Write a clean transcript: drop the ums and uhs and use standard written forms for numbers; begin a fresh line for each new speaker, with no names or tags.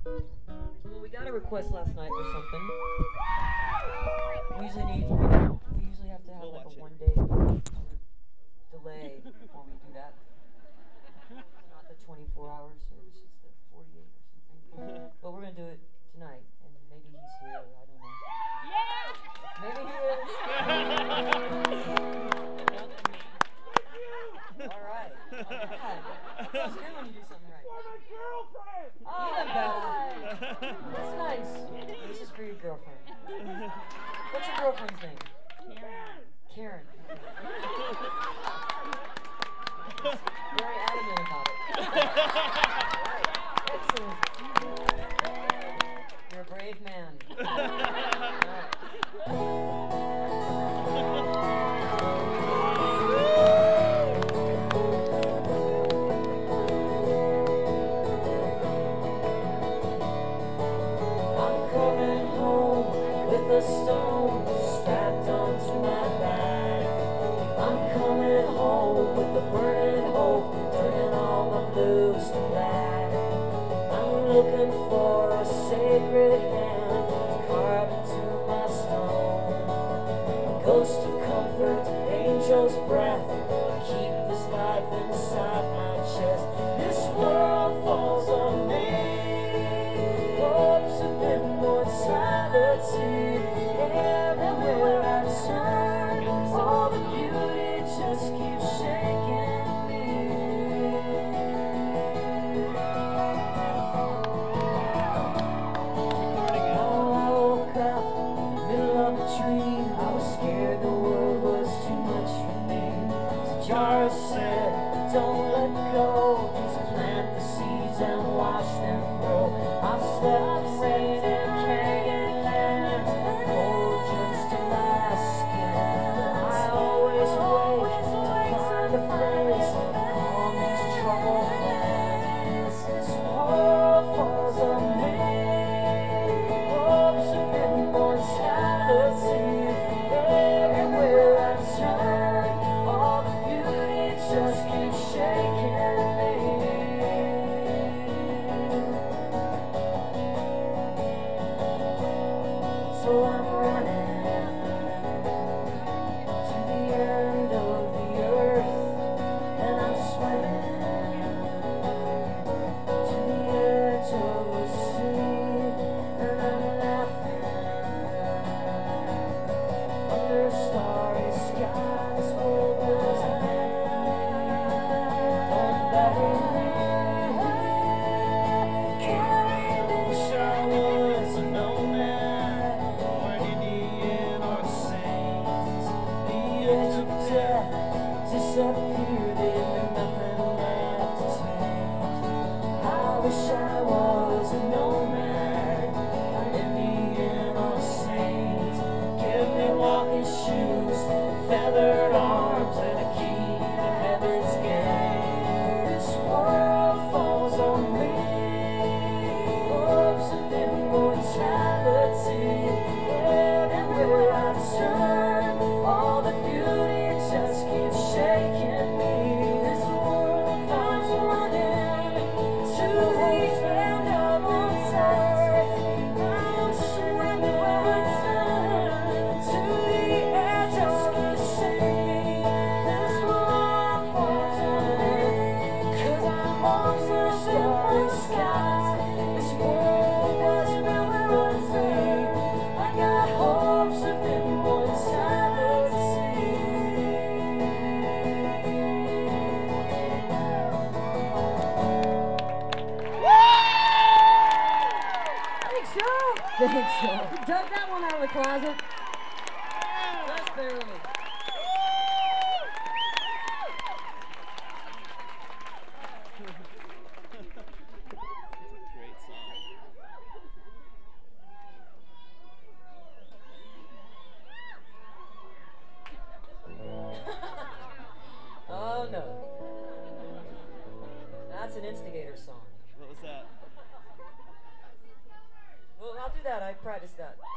Well, we got a request last night for something. We usually have to have
We'll
like
watch
a
it.
1 day sort of delay before we do that. It's not the 24-hour service, it's the 48 or something. But we're gonna do it tonight, and maybe he's here. I don't know. Maybe he is. All right. Oh, God. That feels good when you do something right. Oh, you better. That's nice. This is for your girlfriend. What's your girlfriend's name? Karen. Very adamant about it. Right. Excellent. You're a brave man. I'm coming home with a stone strapped onto my back. I'm coming home with a burning hope, turning all my blues to black. I'm looking for a sacred hand to carve into my stone. A ghost of comfort, angel's breath, keep this life inside my chest. This world falls on me. Hopes of immortality. Everywhere I turn, all the beauty just keeps shaking me. I woke up in the middle of a dream. I was scared the world was too much for me. So Jara said, don't let go, just plant the seeds and watch them grow. I've slept rain and canyon lands, cold drenched in my skin. I always wake to find a face to calm these troubled hands. This world falls on me. Hopes of immortality. Everywhere I turn, all the beauty just keeps shaking me. So I'm running to the end of the earth, and I'm swimming to the edge of the sea, and I'm laughing under starry skies where there's a don't bury me. Carried in showers, no man, or an Indian or a saint. The edge of death disappeared, leaving nothing left to change. I wish I was a nomad, an Indian or a saint. Give me walking shoes, feathered arms, and a key to heaven's gate. This world falls on me. Hopes of immortality. Everywhere I turn, all the beauty just keeps shaking me. This world falls running to the end of the earth. I'm swimming to the edge of the sea. This world falls on me, 'cause I'm under starry skies. This world was built for me. I got hopes of immortality. Thanks, Joe. Thanks, Joe. You dug that one out of the closet. Just barely.
Great song.
Oh no. That's an instigator song.
What was that?
Well, I'll do that. I practiced that.